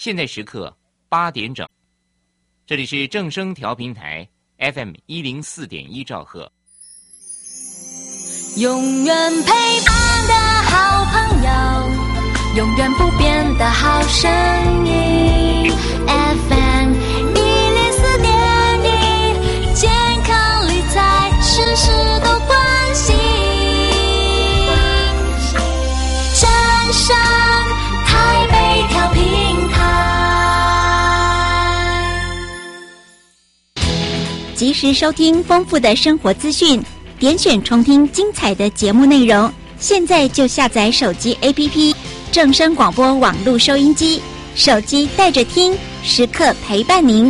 现在时刻8点整，这里是正声调频台 FM104.1兆赫。 永远陪伴的好朋友，永远不变的好声音。FM104.1，健康理财事事都关心。正声台北调频台， 及时收听丰富的生活资讯，点选重听精彩的节目内容。现在就下载手机 APP 正声广播网络收音机，手机带着听，时刻陪伴您。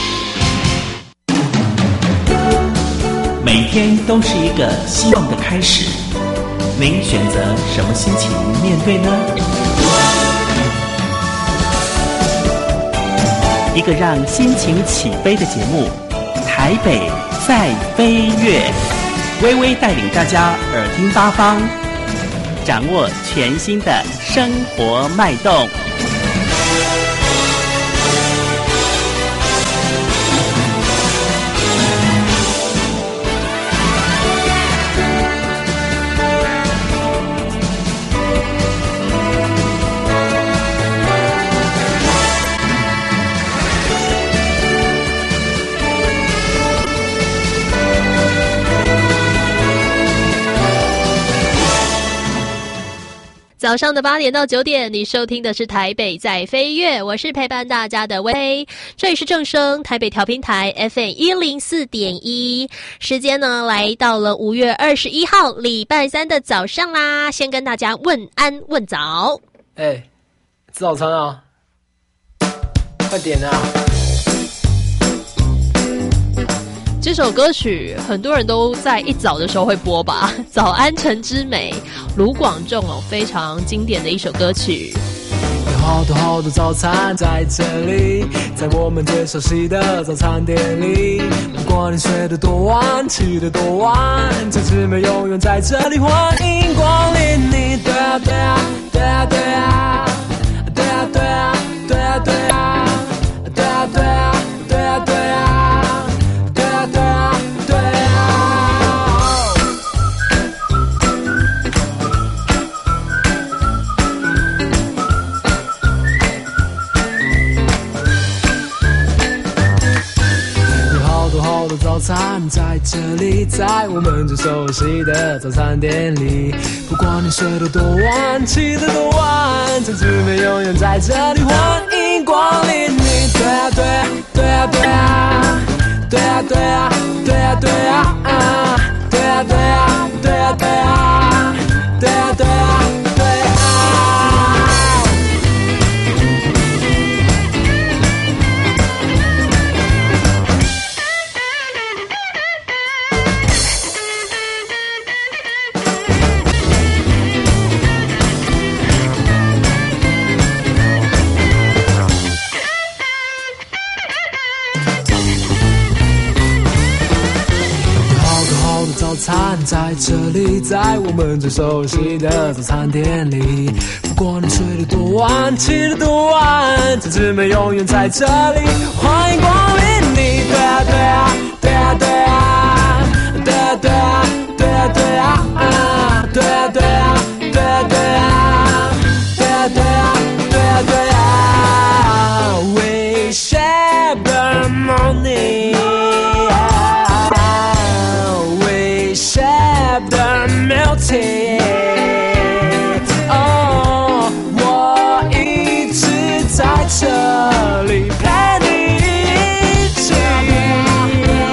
每天都是一个希望的开始，您选择什么心情面对呢？一个让心情起飞的节目，台北在飞跃，微微带领大家耳听八方，掌握全新的生活脉动。 早上的8点到9点，你收听的是台北在飞跃，我是陪伴大家的薇，这里是正声台北调频台 FM104.1， 时间呢来到了5月21号礼拜三的早上啦，先跟大家问安问早。 吃早餐啊，快点啊。 这首歌曲很多人都在一早的时候会播吧，早安晨之美，卢广仲非常经典的一首歌曲。 有好多好多早餐在这里，在我们最熟悉的早餐店里，不管你睡得多晚，起得多晚，晨之美永远在这里，欢迎光临你。对啊对啊对啊对啊对啊对啊对啊对啊对啊对啊对啊对啊。早餐在这里，在我们最熟悉的早餐店里，不管你睡得多晚，起得多晚，晨之美永远在这里，欢迎光临你。对啊对啊对啊对啊对啊对啊对啊对啊对啊对啊对啊对啊对啊对啊。早餐在这里，在我们最熟悉的早餐店里，不管你睡得多晚，起得多晚，晨之美永远在这里，欢迎光临你。对啊对啊对啊对啊对啊对啊对啊对啊对啊对啊对啊对啊对啊对啊对啊对啊 We share the morning，share the melting， 我一直在这里陪你一起。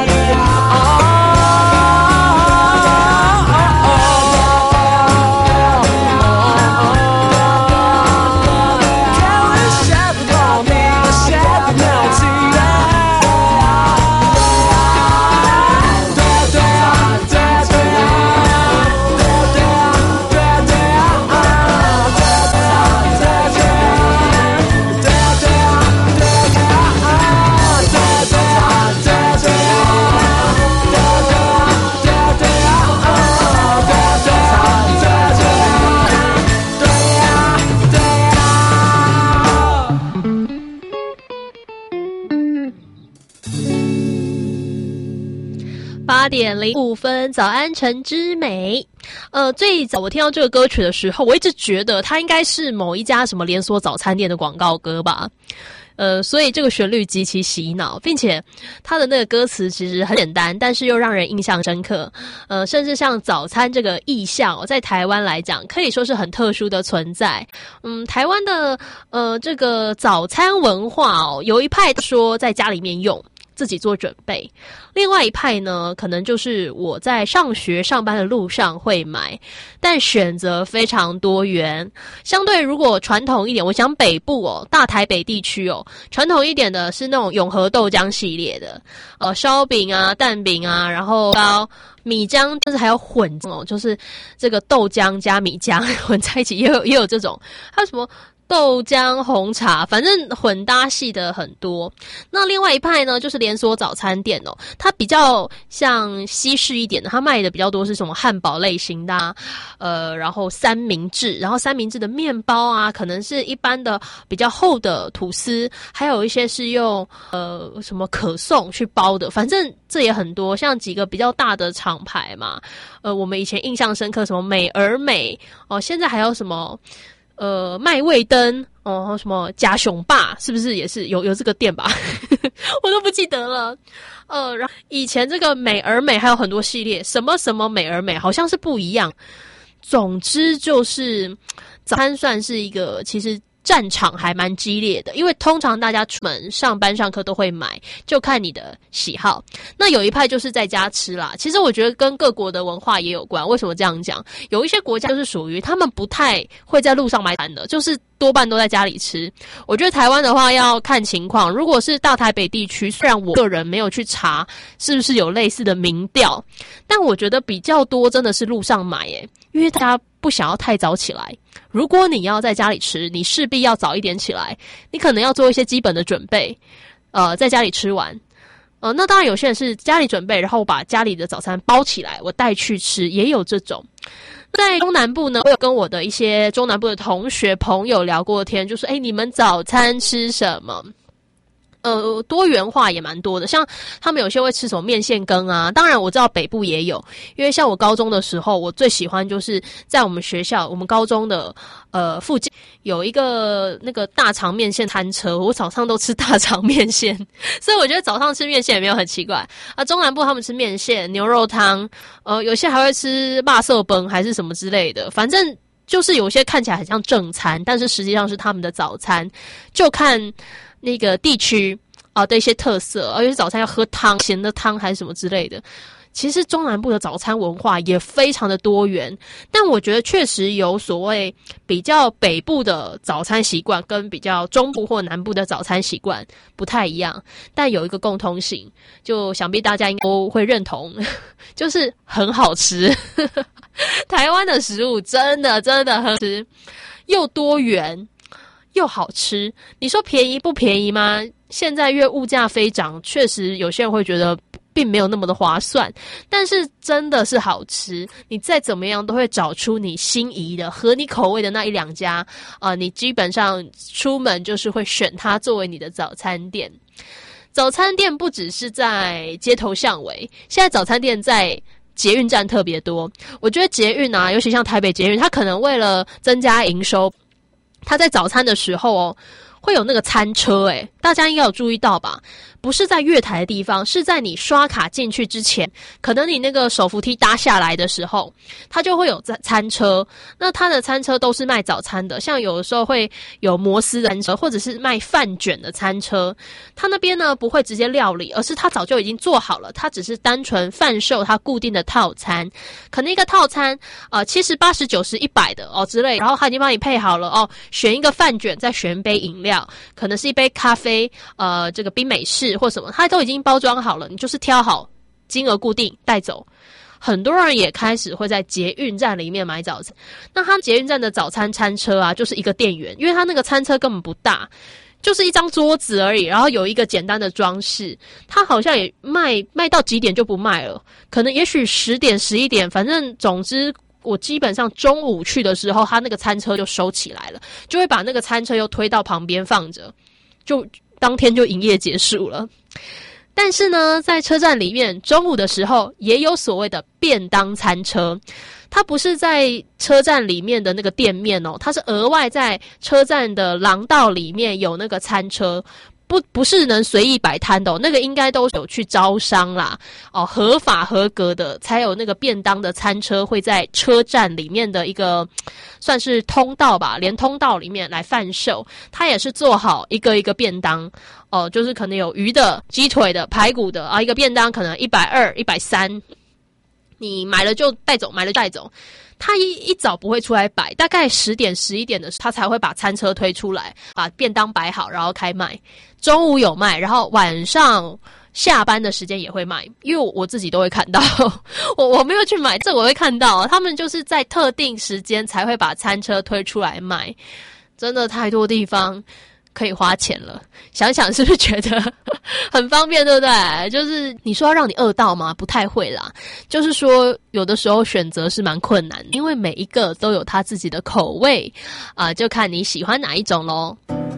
8:05，早安晨之美。最早我听到这个歌曲的时候，我一直觉得它应该是某一家什么连锁早餐店的广告歌吧。所以这个旋律极其洗脑，并且它的那个歌词其实很简单，但是又让人印象深刻。甚至像早餐这个意象在台湾来讲，可以说是很特殊的存在。台湾的这个早餐文化有一派说在家里面用，自己做准备，另外一派呢，可能就是我在上学上班的路上会买，但选择非常多元。相对如果传统一点，我想北部大台北地区传统一点的是那种永和豆浆系列的，烧饼啊、蛋饼啊，然后米浆，但是还有混就是这个豆浆加米浆混在一起，也有这种，还有什么豆浆红茶，反正混搭系的很多。那另外一派呢，就是连锁早餐店它比较像西式一点的，它卖的比较多是什么汉堡类型的然后三明治，然后三明治的面包啊，可能是一般的比较厚的吐司，还有一些是用什么可颂去包的，反正这也很多，像几个比较大的厂牌嘛，我们以前印象深刻什么美而美现在还有什么麦味登什么假熊爸，是不是也是有这个店吧？我都不记得了。然后以前这个美而美还有很多系列，什么什么美而美，好像是不一样。总之就是早餐算是一个其实战场还蛮激烈的，因为通常大家出门上班上课都会买，就看你的喜好。那有一派就是在家吃啦，其实我觉得跟各国的文化也有关。为什么这样讲？有一些国家就是属于他们不太会在路上买餐的，就是多半都在家里吃。我觉得台湾的话要看情况，如果是大台北地区，虽然我个人没有去查是不是有类似的民调，但我觉得比较多真的是路上买因为大家不想要太早起来。如果你要在家里吃，你势必要早一点起来，你可能要做一些基本的准备，在家里吃完。那当然有些人是家里准备，然后把家里的早餐包起来，我带去吃，也有这种。在中南部呢，我有跟我的一些中南部的同学朋友聊过天，就说你们早餐吃什么？多元化也蛮多的，像他们有些会吃什么面线羹啊，当然我知道北部也有，因为像我高中的时候，我最喜欢就是在我们学校，我们高中的附近有一个那个大肠面线餐车，我早上都吃大肠面线，所以我觉得早上吃面线也没有很奇怪啊。中南部他们吃面线、牛肉汤，有些还会吃肉色崩还是什么之类的，反正就是有些看起来很像正餐，但是实际上是他们的早餐，就看那个地区的一些特色，而且早餐要喝汤，咸的汤还是什么之类的。其实中南部的早餐文化也非常的多元，但我觉得确实有所谓比较北部的早餐习惯跟比较中部或南部的早餐习惯不太一样，但有一个共通性，就想必大家应该都会认同，就是很好吃。台湾的食物真的很好吃，又多元又好吃。你说便宜不便宜吗？现在因为物价飞涨，确实有些人会觉得并没有那么的划算，但是真的是好吃。你再怎么样都会找出你心仪的、合你口味的那一两家你基本上出门就是会选它作为你的早餐店。早餐店不只是在街头巷尾，现在早餐店在捷运站特别多。我觉得捷运尤其像台北捷运，它可能为了增加营收，它在早餐的时候会有那个餐车大家应该有注意到吧？不是在月台的地方，是在你刷卡进去之前，可能你那个手扶梯搭下来的时候，它就会有餐车。那它的餐车都是卖早餐的，像有的时候会有摩斯的餐车，或者是卖饭卷的餐车。它那边呢不会直接料理，而是它早就已经做好了，它只是单纯贩售它固定的套餐，可能一个套餐70、80、90、100的之类，然后它已经帮你配好了选一个饭卷，再选一杯饮料，可能是一杯咖啡，这个冰美式或什么，它都已经包装好了，你就是挑好，金额固定带走。很多人也开始会在捷运站里面买早餐。那他捷运站的早餐餐车就是一个店员，因为他那个餐车根本不大，就是一张桌子而已，然后有一个简单的装饰。他好像也卖到几点就不卖了，可能也许10点11点，反正总之我基本上中午去的时候，他那个餐车就收起来了，就会把那个餐车又推到旁边放着，就当天就营业结束了。 但是呢，在车站里面中午的时候也有所谓的便当餐车，它不是在车站里面的那个店面哦，它是额外在车站的廊道里面有那个餐车，不是能随意摆摊的哦，那个应该都有去招商啦，哦，合法合格的才有那个便当的餐车会在车站里面的一个算是通道吧，连通道里面来贩售，它也是做好一个一个便当哦，就是可能有鱼的、鸡腿的、排骨的啊，一个便当可能120、130，你买了就带走，买了带走。他一早不会出来摆，大概10点11点的时候，他才会把餐车推出来，把便当摆好，然后开卖。中午有卖，然后晚上下班的时间也会卖，因为我自己都会看到，我没有去买，这我会看到，他们就是在特定时间才会把餐车推出来卖，真的太多地方可以花钱了，想想是不是觉得很方便，对不对？就是你说要让你饿到吗？不太会啦，就是说有的时候选择是蛮困难的，因为每一个都有他自己的口味就看你喜欢哪一种咯。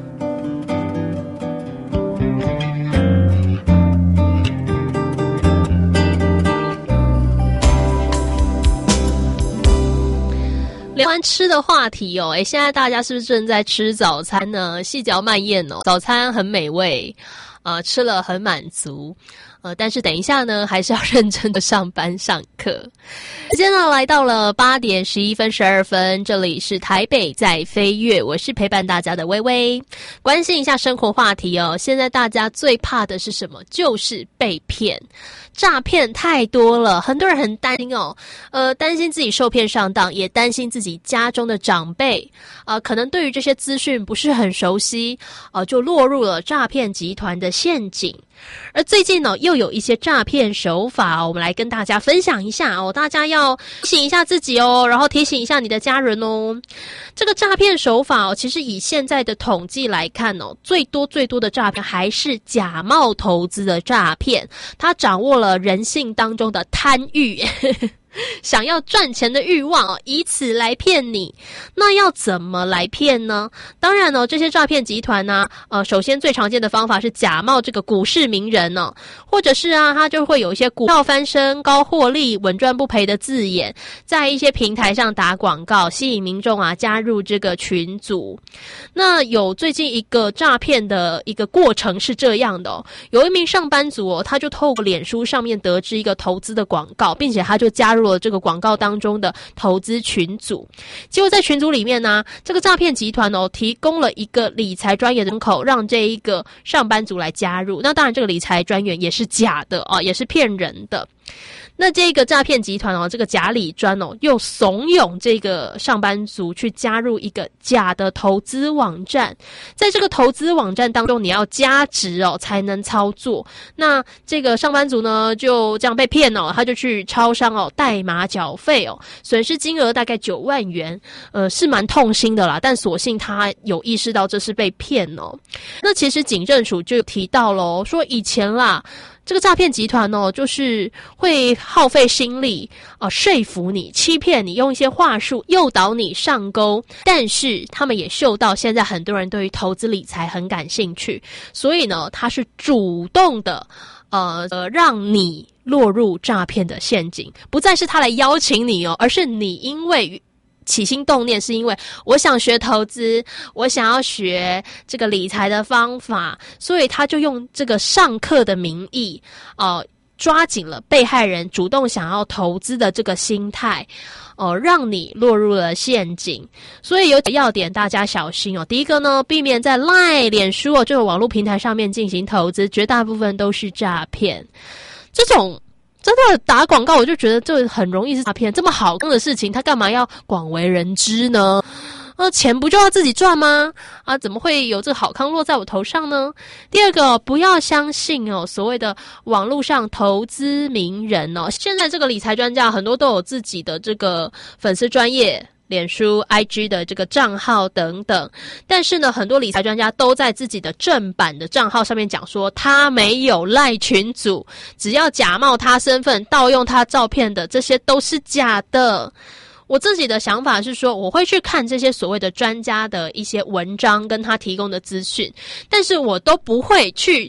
聊完吃的话题哦，现在大家是不是正在吃早餐呢？细嚼慢咽哦，早餐很美味，吃了很满足。但是等一下呢，还是要认真的上班上课。时间呢来到了8点11分12分，这里是台北在飞跃，我是陪伴大家的微微。关心一下生活话题哦，现在大家最怕的是什么？就是被骗。诈骗太多了，很多人很担心哦，担心自己受骗上当，也担心自己家中的长辈，可能对于这些资讯不是很熟悉，就落入了诈骗集团的陷阱。而最近呢，又有一些诈骗手法，我们来跟大家分享一下哦，大家要提醒一下自己哦，然后提醒一下你的家人哦。这个诈骗手法哦，其实以现在的统计来看哦，最多的诈骗还是假冒投资的诈骗，它掌握了人性当中的贪欲想要赚钱的欲望哦，以此来骗你。那要怎么来骗呢？当然哦，这些诈骗集团呢，首先最常见的方法是假冒这个股市名人哦，或者是他就会有一些股票翻身、高获利、稳赚不赔的字眼，在一些平台上打广告，吸引民众加入这个群组。那有最近一个诈骗的一个过程是这样的哦，有一名上班族哦，他就透过脸书上面得知一个投资的广告，并且他就加入了这个广告当中的投资群组。结果在群组里面呢，这个诈骗集团提供了一个理财专员的人口，让这一个上班族来加入。那当然这个理财专员也是假的也是骗人的。那这个诈骗集团这个假理专又怂恿这个上班族去加入一个假的投资网站，在这个投资网站当中，你要加值才能操作。那这个上班族呢，就这样被骗他就去超商代码缴费损失金额大概9万元，是蛮痛心的啦。但所幸他有意识到这是被骗那其实警政署就提到了说以前啦，这个诈骗集团就是会耗费心力说服你、欺骗你，用一些话术诱导你上钩。但是他们也嗅到现在很多人对于投资理财很感兴趣，所以呢，他是主动的让你落入诈骗的陷阱，不再是他来邀请你而是你因为起心动念是因为我想学投资，我想要学这个理财的方法，所以他就用这个上课的名义抓紧了被害人主动想要投资的这个心态让你落入了陷阱。所以有几个要点大家小心第一个呢，避免在 LINE、 脸书这个网络平台上面进行投资，绝大部分都是诈骗。这种真的打广告我就觉得这很容易是诈骗，这么好看的事情他干嘛要广为人知呢？钱不就要自己赚吗？怎么会有这个好康落在我头上呢？第二个，不要相信所谓的网络上投资名人现在这个理财专家很多都有自己的这个粉丝专页、脸书、IG 的这个账号等等，但是呢，很多理财专家都在自己的正版的账号上面讲说他没有赖群组，只要假冒他身份、盗用他照片的，这些都是假的。我自己的想法是说，我会去看这些所谓的专家的一些文章跟他提供的资讯，但是我都不会去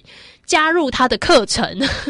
加入他的课程。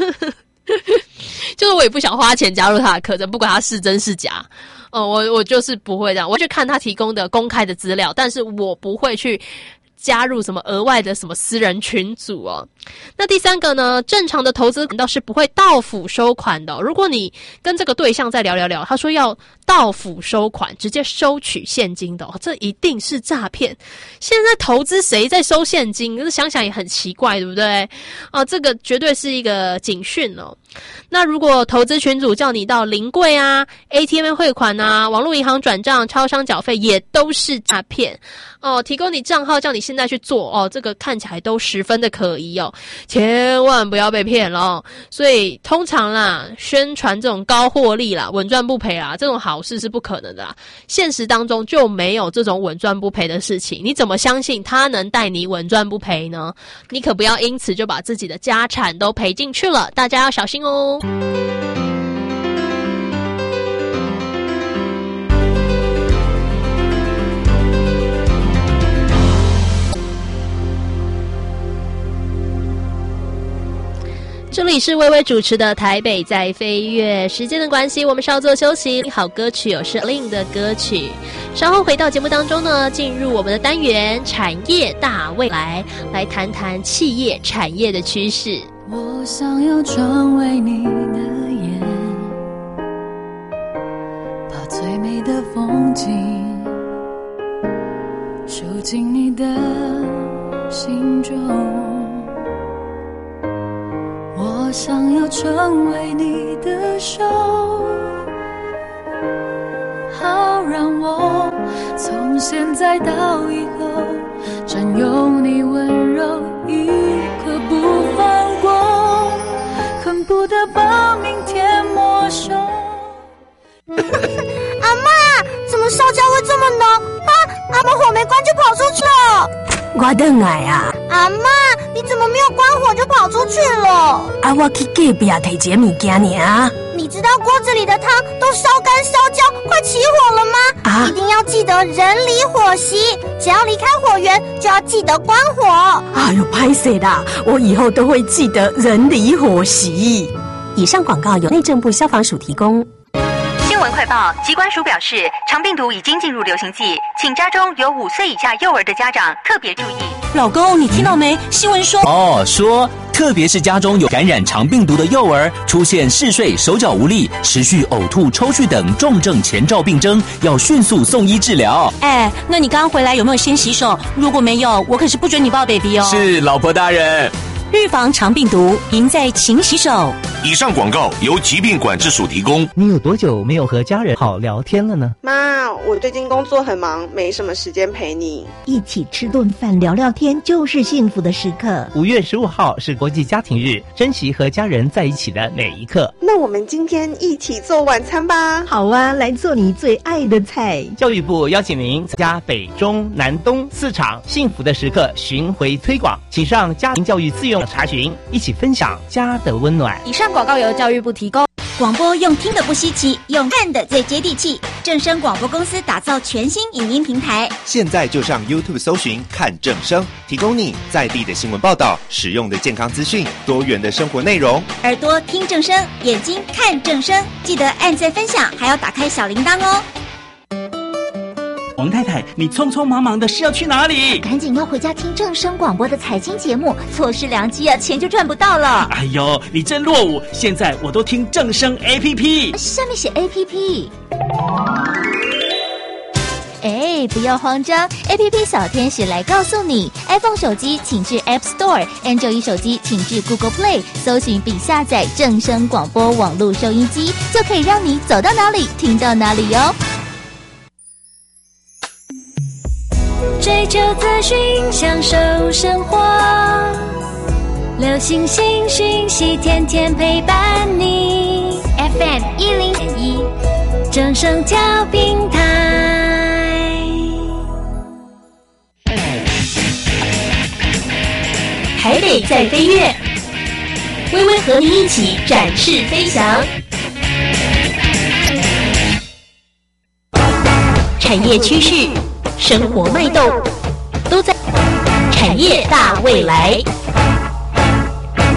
就是我也不想花钱加入他的课程，不管他是真是假。我就是不会这样，我去看他提供的公开的资料，但是我不会去加入什么额外的什么私人群组哦。那第三个呢，正常的投资管道是不会到府收款的哦。如果你跟这个对象再聊，他说要到府收款，直接收取现金的哦，这一定是诈骗。现在投资谁在收现金？可是想想也很奇怪，对不对？这个绝对是一个警讯哦。那如果投资群组叫你到临柜啊、ATM 汇款啊、网络银行转账、超商缴费，也都是诈骗哦。提供你账号叫你现在去做哦，这个看起来都十分的可疑哦，千万不要被骗了哦。所以通常啦，宣传这种高获利啦、稳赚不赔啦，这种好事是不可能的啦。现实当中就没有这种稳赚不赔的事情，你怎么相信他能带你稳赚不赔呢？你可不要因此就把自己的家产都赔进去了，大家要小心哦。这里是微微主持的台北在飞跃，时间的关系我们稍作休息，好歌曲有是另的歌曲，稍后回到节目当中呢，进入我们的单元产业大未来，来谈谈企业产业的趋势。 我想要成为你的眼，把最美的风景收进你的心中。我想要成为你的手，好让我从现在到以后占有你温柔一刻不放过，恨不得把明天没收。 阿嬷，怎么烧焦会这么浓？阿嬷火没关就跑出去了。 我回来啊！ 阿嬷，你怎么没有关火就跑出去了？ 我去隔壁摕一个物件尔。 你知道锅子里的汤都烧干烧焦，快起火了吗？一定要记得人离火熄，只要离开火源就要记得关火。 哎呦，拍谁啦！我以后都会记得人离火熄。以上广告由内政部消防署提供。 新闻快报，疾管署表示，肠病毒已经进入流行季，请家中有5岁以下幼儿的家长特别注意。 老公，你听到没？新闻说说特别是家中有感染肠病毒的幼儿，出现嗜睡、手脚无力、持续呕吐、抽搐等重症前兆病征，要迅速送医治疗。 那你刚刚回来有没有先洗手？如果没有，我可是不准你抱 baby 哦。 是，老婆大人。 预防肠病毒，赢在勤洗手。 以上广告由疾病管制署提供。 你有多久没有和家人好聊天了呢？ 妈，我最近工作很忙，没什么时间陪你。 一起吃顿饭聊聊天就是幸福的时刻。 5月15号是国际家庭日，珍惜和家人在一起的每一刻。 那我们今天一起做晚餐吧。 好啊，来做你最爱的菜。 教育部邀请您参加北中南东4场幸福的时刻巡回推广，请上家庭教育自用查询，一起分享家的温暖。 以上广告由教育部提供。 广播用听的不稀奇，用看的最接地气。正声广播公司打造全新影音平台， 现在就上 YouTube 搜寻看正声，提供你在地的新闻报道、实用的健康资讯、多元的生活内容。 耳朵听正声，眼睛看正声，记得按赞分享，还要打开小铃铛哦。 王太太，你匆匆忙忙的是要去哪里？ 赶紧要回家听正声广播的财经节目，错失良机啊，钱就赚不到了。 哎呦，你真落伍！现在我都听正声 APP， 上面写 APP。不要慌张 ，APP 小天使来告诉你 ，iPhone 手机请至 App Store，Android 手机请至 Google Play， 搜寻并下载正声广播网络收音机，就可以让你走到哪里听到哪里哟。 追求资讯，享受生活，流行新讯息，天天陪伴你。FM 101.1，正声调频台。 台北在飞跃，微微和你一起展翅飞翔。产业趋势。生活脉动都在产业大未来。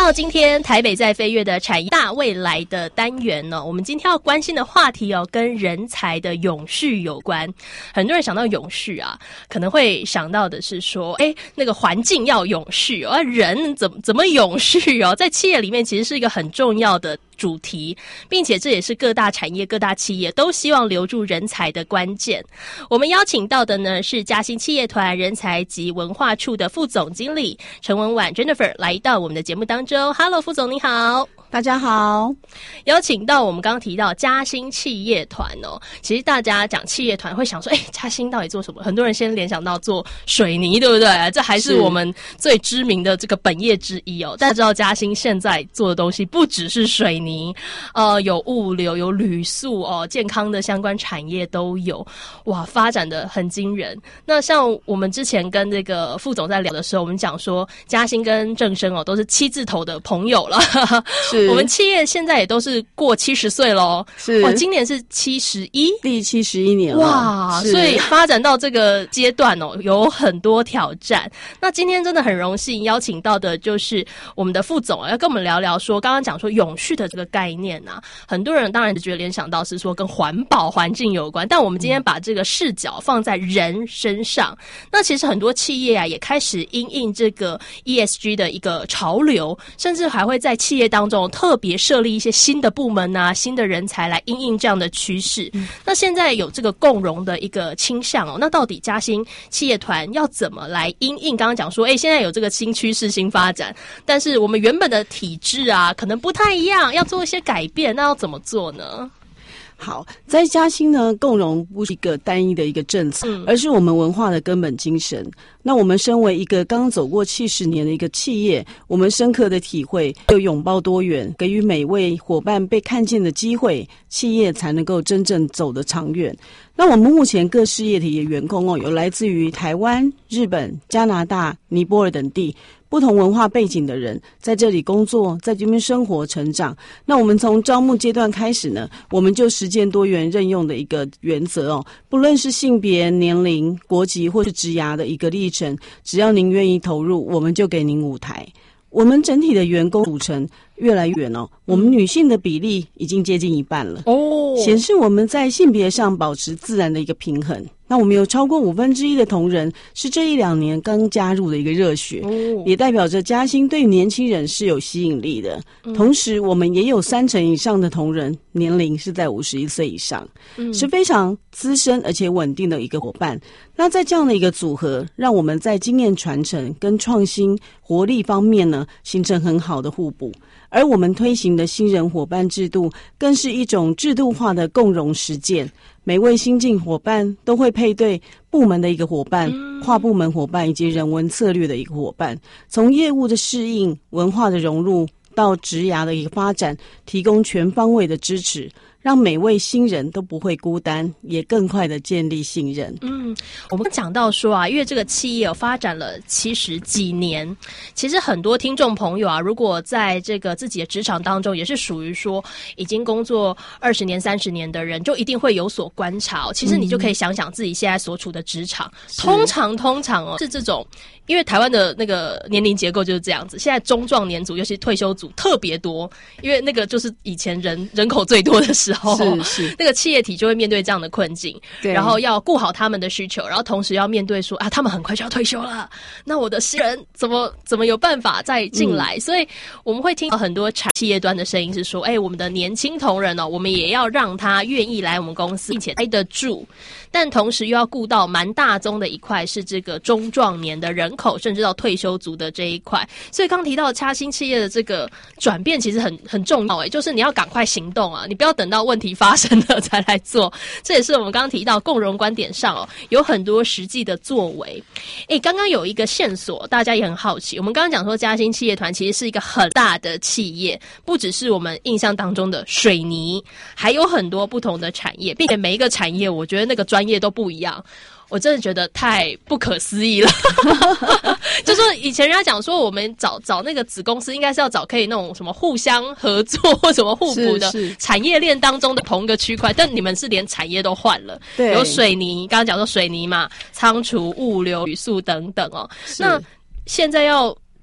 到今天台北在飞跃的产业大未来的单元呢，我们今天要关心的话题哦，跟人才的永续有关。很多人想到永续啊，可能会想到的是说，那个环境要永续哦，人怎么永续哦？在企业里面其实是一个很重要的主题，并且这也是各大产业、各大企业都希望留住人才的关键。我们邀请到的呢是嘉兴企业团人才及文化处的副总经理陈文婉 Jennifer 来到我们的节目当中。Hello， 副总你好。 大家好， 邀请到我们刚刚提到嘉兴企业团哦，其实大家讲企业团会想说，嘉兴到底做什么？很多人先联想到做水泥，对不对？这还是我们最知名的这个本业之一哦。但知道嘉兴现在做的东西不只是水泥，有物流、有旅宿哦，健康的相关产业都有，哇，发展的很惊人。那像我们之前跟这个副总在聊的时候，我们讲说嘉兴跟正生哦都是7字头的朋友了。是我们企业现在也都是过70岁咯，是哇，今年是71， 第71年了， 哇！所以发展到这个阶段哦，有很多挑战。那今天真的很荣幸邀请到的就是我们的副总要跟我们聊聊说，刚刚讲说永续的这个概念啊，很多人当然觉得联想到是说跟环保环境有关，但我们今天把这个视角放在人身上。那其实很多企业啊也开始因应这个 ESG 的一个潮流，甚至还会在企业当中特别设立一些新的部门啊、新的人才来因应这样的趋势。那现在有这个共融的一个倾向哦，那到底嘉兴企业团要怎么来因应？刚刚讲说，现在有这个新趋势、新发展，但是我们原本的体制啊，可能不太一样，要做一些改变，那要怎么做呢？ 好，在嘉兴呢，共融不是一个单一的一个政策，而是我们文化的根本精神。那我们身为一个刚走过70年的一个企业，我们深刻的体会，要拥抱多元，给予每位伙伴被看见的机会，企业才能够真正走得长远。那我们目前各事业体的员工哦，有来自于台湾、日本、加拿大、尼泊尔等地不同文化背景的人，在这里工作，在这边生活成长。那我们从招募阶段开始呢，我们就实践多元任用的一个原则哦，不论是性别、年龄、国籍或是职涯的一个历程，只要您愿意投入，我们就给您舞台。我们整体的员工组成越来越远哦，我们女性的比例已经接近1半了哦，显示我们在性别上保持自然的一个平衡。那我们有超过1/5的同仁是这1-2年刚加入的一个热血，也代表着嘉兴对年轻人是有吸引力的。同时，我们也有30%以上的同仁年龄是在51岁以上，是非常资深而且稳定的一个伙伴。那在这样的一个组合，让我们在经验传承跟创新活力方面呢，形成很好的互补。而我们推行的新人伙伴制度，更是一种制度化的共融实践。每位新进伙伴都会配对部门的一个伙伴、跨部门伙伴以及人文策略的一个伙伴，从业务的适应、文化的融入到职涯的一个发展，提供全方位的支持，让每位新人都不会孤单，也更快的建立信任。 我们讲到说啊，因为这个企业有发展了70几年，其实很多听众朋友啊，如果在这个自己的职场当中，也是属于说已经工作20年、30年的人，就一定会有所观察。其实你就可以想想自己现在所处的职场，通常哦是这种。因为台湾的那个年龄结构就是这样子，现在中壮年组尤其退休组特别多，因为那个就是以前人口最多的时候，是那个企业体就会面对这样的困境，然后要顾好他们的需求，然后同时要面对说啊，他们很快就要退休了，那我的新人怎么有办法再进来？所以我们会听到很多企业端的声音是说，我们的年轻同仁哦，我们也要让他愿意来我们公司，并且待得住，但同时又要顾到蛮大宗的一块是这个中壮年的人口，甚至到退休族的这一块。所以刚提到嘉兴企业的这个转变其实很重要，就是你要赶快行动啊，你不要等到问题发生了才来做。这也是我们刚刚提到共融观点上有很多实际的作为。刚刚有一个线索大家也很好奇，我们刚刚讲说嘉兴企业团其实是一个很大的企业，不只是我们印象当中的水泥，还有很多不同的产业，并且每一个产业我觉得那个专业都不一样，我真的觉得太不可思议了。就说以前人家讲说我们找那个子公司应该是要找可以那种什么互相合作或什么互补的产业链当中的同一个区块，但你们是连产业都换了，有水泥，刚刚讲说水泥嘛，仓储、物流、旅宿等等那现在要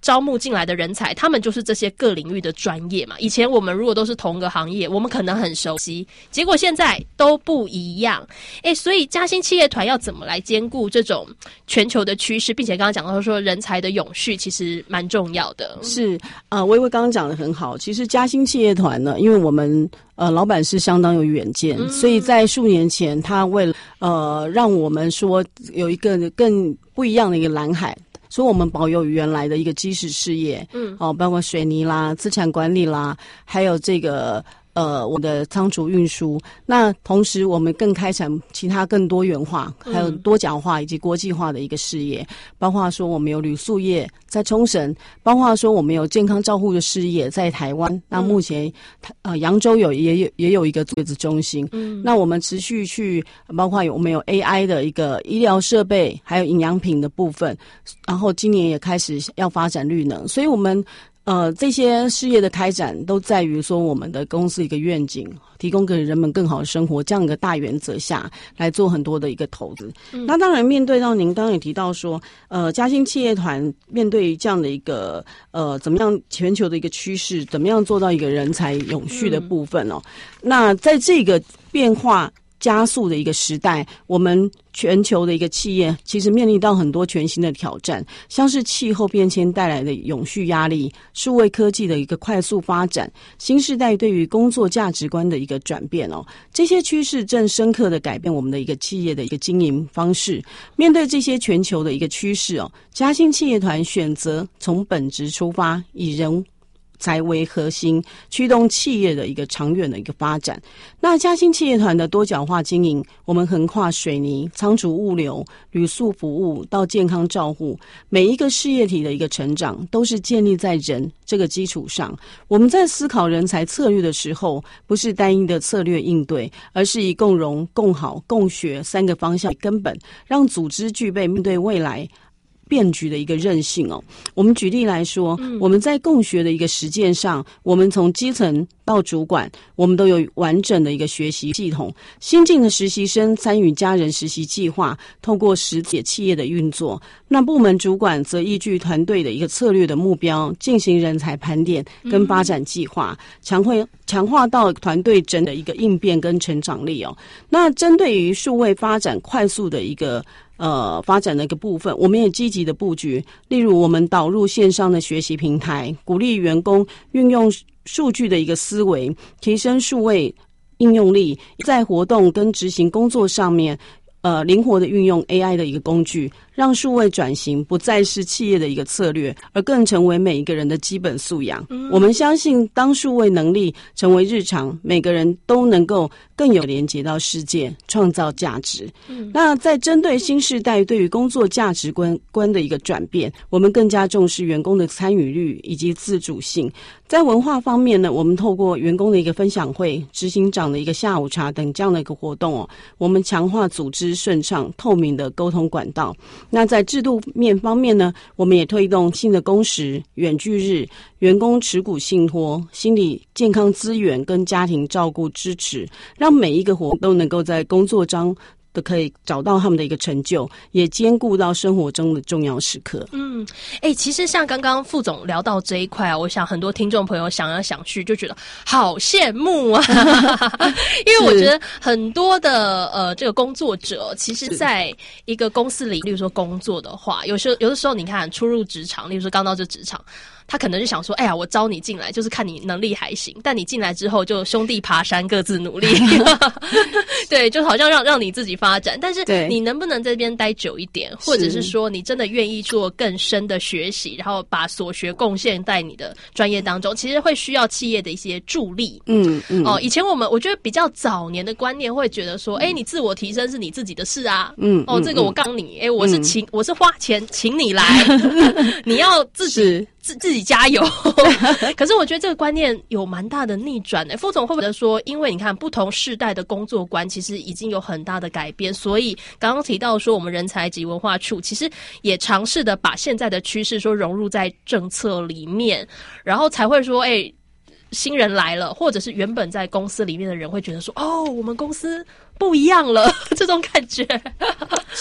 招募进来的人才，他们就是这些各领域的专业嘛。以前我们如果都是同个行业，我们可能很熟悉，结果现在都不一样。所以嘉兴企业团要怎么来兼顾这种全球的趋势，并且刚刚讲到说人才的永续其实蛮重要的。 是薇薇刚刚讲的很好，其实嘉兴企业团呢，因为我们老板是相当有远见，所以在数年前他为了让我们说有一个更不一样的一个蓝海，所以我们保有原来的一个基石事业，包括水泥啦、资产管理啦，还有这个我的仓储运输。那同时我们更开展其他更多元化还有多角化以及国际化的一个事业，包括说我们有旅宿业在冲绳，包括说我们有健康照护的事业在台湾，那目前扬州也有一个月子中心，那我们持续去包括我们有 AI 的一个医疗设备还有营养品的部分，然后今年也开始要发展绿能，所以我们这些事业的开展都在于说我们的公司一个愿景，提供给人们更好的生活，这样一个大原则下来做很多的一个投资。那当然面对到您刚刚也提到说嘉兴企业团面对这样的一个怎么样全球的一个趋势，怎么样做到一个人才永续的部分那在这个变化加速的一个时代，我们全球的一个企业其实面临到很多全新的挑战，像是气候变迁带来的永续压力，数位科技的一个快速发展，新世代对于工作价值观的一个转变这些趋势正深刻的改变我们的一个企业的一个经营方式。面对这些全球的一个趋势嘉兴企业团选择从本质出发，以人才为核心，驱动企业的一个长远的一个发展。那嘉兴企业团的多角化经营，我们横跨水泥、仓储物流、旅宿服务到健康照护，每一个事业体的一个成长都是建立在人这个基础上。我们在思考人才策略的时候，不是单一的策略应对，而是以共荣、共好、共学三个方向根本，让组织具备面对未来变局的一个韧性我们举例来说，我们在共学的一个实践上，我们从基层到主管，我们都有完整的一个学习系统。新进的实习生参与家人实习计划，透过实体企业的运作，那部门主管则依据团队的一个策略的目标，进行人才盘点跟发展计划，强化到团队整的一个应变跟成长力那针对于数位发展快速的一个发展的一个部分，我们也积极的布局，例如我们导入线上的学习平台，鼓励员工运用数据的一个思维，提升数位应用力，在活动跟执行工作上面灵活的运用 AI 的一个工具，让数位转型不再是企业的一个策略，而更成为每一个人的基本素养。我们相信当数位能力成为日常，每个人都能够更有连接到世界，创造价值。那在针对新世代对于工作价值观的一个转变，我们更加重视员工的参与率以及自主性。在文化方面呢，我们透过员工的一个分享会、执行长的一个下午茶等这样的一个活动我们强化组织顺畅透明的沟通管道。那在制度面方面呢，我们也推动新的工时、远距日、员工持股信托、心理健康资源跟家庭照顾支持，让每一个活动都能够在工作中都可以找到他们的一个成就，也兼顾到生活中的重要时刻。 其实像刚刚副总聊到这一块我想很多听众朋友想来想去就觉得好羡慕啊因为我觉得很多的这个工作者，其实在一个公司里，例如说工作的话，有的时候你看初入职场，例如说刚到这职场，他可能就想说，哎呀，我招你进来就是看你能力还行，但你进来之后就兄弟爬山各自努力对，就好像让你自己发展，但是你能不能在这边待久一点，或者是说你真的愿意做更深的学习，然后把所学贡献在你的专业当中，其实会需要企业的一些助力。以前我觉得比较早年的观念会觉得说，你自我提升是你自己的事啊，这个我告你，我是花钱请你来你要自己加油可是我觉得这个观念有蛮大的逆转副总会不会说，因为你看不同世代的工作观其实已经有很大的改变，所以刚刚提到说我们人才及文化处其实也尝试的把现在的趋势说融入在政策里面，然后才会说新人来了，或者是原本在公司里面的人会觉得说，我们公司不一样了这种感觉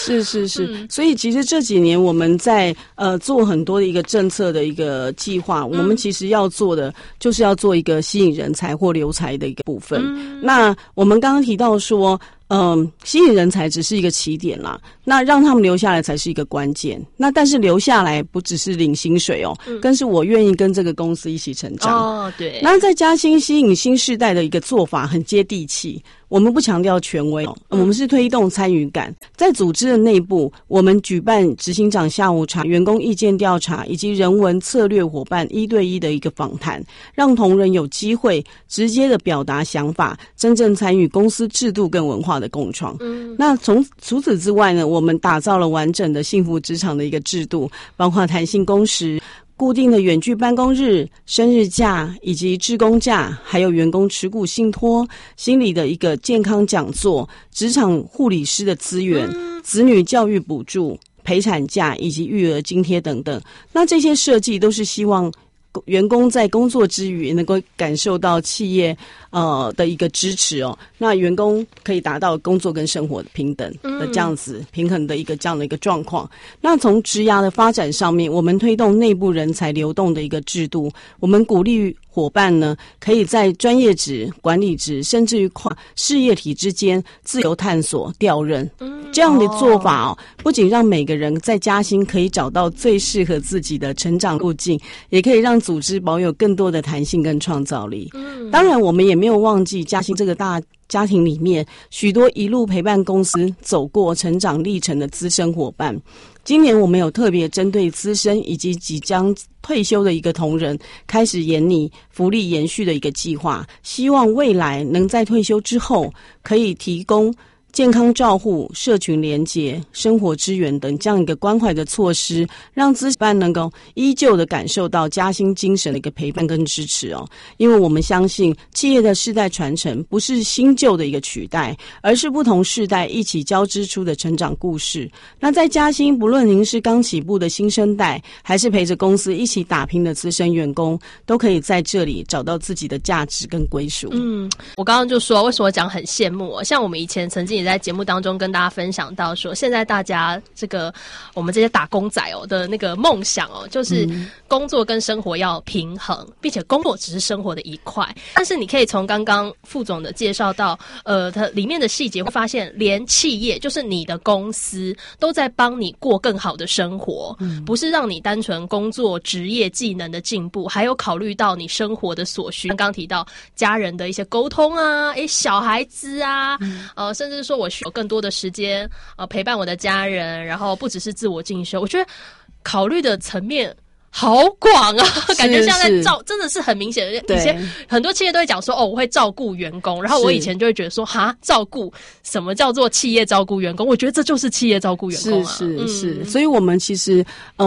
是，所以其实这几年我们在做很多的一个政策的一个计划，我们其实要做的就是要做一个吸引人才或留才的一个部分。那我们刚刚提到说吸引人才只是一个起点啦，那让他们留下来才是一个关键。那但是留下来不只是领薪水哦，更是我愿意跟这个公司一起成长。 哦，对。 那在嘉兴吸引新世代的一个做法很接地气，我们不强调权威，我们是推动参与感。在组织的内部，我们举办执行长下午茶、员工意见调查以及人文策略伙伴1对1的一个访谈，让同仁有机会直接的表达想法，真正参与公司制度跟文化的共创。那除此之外呢，我们打造了完整的幸福职场的一个制度，包括弹性工时、固定的远距办公日、生日假以及志工假，还有员工持股信托、心理的一个健康讲座、职场护理师的资源、子女教育补助、陪产假以及育儿津贴等等。那这些设计都是希望员工在工作之余能够感受到企业的一个支持哦，那员工可以达到工作跟生活平等的这样子平衡的一个这样的一个状况。那从职涯的发展上面，我们推动内部人才流动的一个制度，我们鼓励伙伴呢可以在专业职、管理职甚至于跨事业体之间自由探索调任。这样的做法不仅让每个人在嘉兴可以找到最适合自己的成长路径，也可以让组织保有更多的弹性跟创造力。当然我们也没有忘记嘉兴这个大家庭里面许多一路陪伴公司走过成长历程的资深伙伴。今年我们有特别针对资深以及即将退休的一个同仁开始研拟福利延续的一个计划，希望未来能在退休之后可以提供健康照护、社群连结、生活支援等这样一个关怀的措施，让资深伙伴能够依旧的感受到嘉兴精神的一个陪伴跟支持哦。因为我们相信企业的世代传承不是新旧的一个取代，而是不同世代一起交织出的成长故事。那在嘉兴，不论您是刚起步的新生代，还是陪着公司一起打拼的资深员工，都可以在这里找到自己的价值跟归属。 我刚刚就说为什么讲很羡慕像我们以前曾经也在节目当中跟大家分享到说，现在大家我们这些打工仔的那个梦想就是工作跟生活要平衡，并且工作只是生活的一块。但是你可以从刚刚副总的介绍到它里面的细节，会发现连企业就是你的公司都在帮你过更好的生活，不是让你单纯工作职业技能的进步，还有考虑到你生活的所需。刚刚提到家人的一些沟通啊，小孩子啊，甚至说我需要更多的时间陪伴我的家人，然后不只是自我进修，我觉得考虑的层面好广啊，感觉像在真的是很明显的。以前很多企业都会讲说我会照顾员工，然后我以前就会觉得说照顾什么叫做企业照顾员工？我觉得这就是企业照顾员工啊。 是，所以我们其实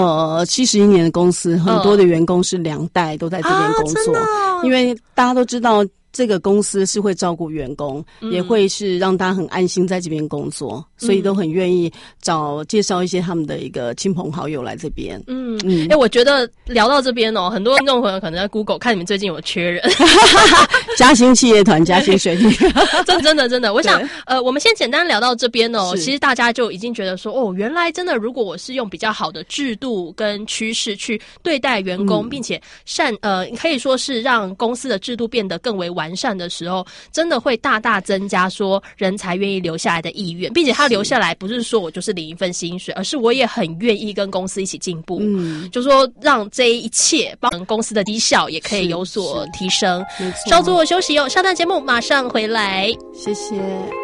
71年的公司，很多的员工是2代都在这边工作，因为大家都知道这个公司是会照顾员工，也会是让大家很安心在这边工作，所以都很愿意介绍一些他们的一个亲朋好友来这边。 我觉得聊到这边很多听众朋友可能在 Google 看你们最近有缺人， 嘉兴企业团、嘉兴水利， 真的，我想我们先简单聊到这边其实大家就已经觉得说原来真的如果我是用比较好的制度跟趋势去对待员工，并且可以说是让公司的制度变得更为完善的时候，真的会大大增加说人才愿意留下来的意愿，并且他留下来不是说我就是领一份薪水，而是我也很愿意跟公司一起进步，就说让这一切帮公司的绩效也可以有所提升。稍作休息下段节目马上回来， 谢谢。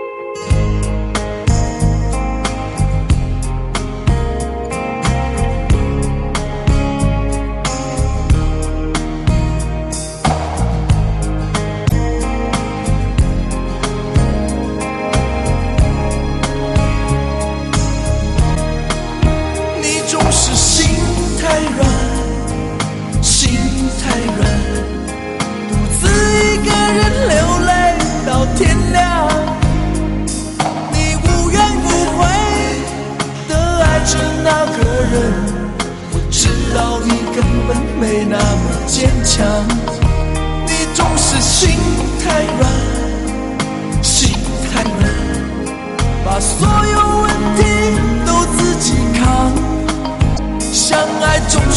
天亮，你无怨无悔的爱着那个人，我知道你根本没那么坚强，你总是心太软，心太软，把所有问题都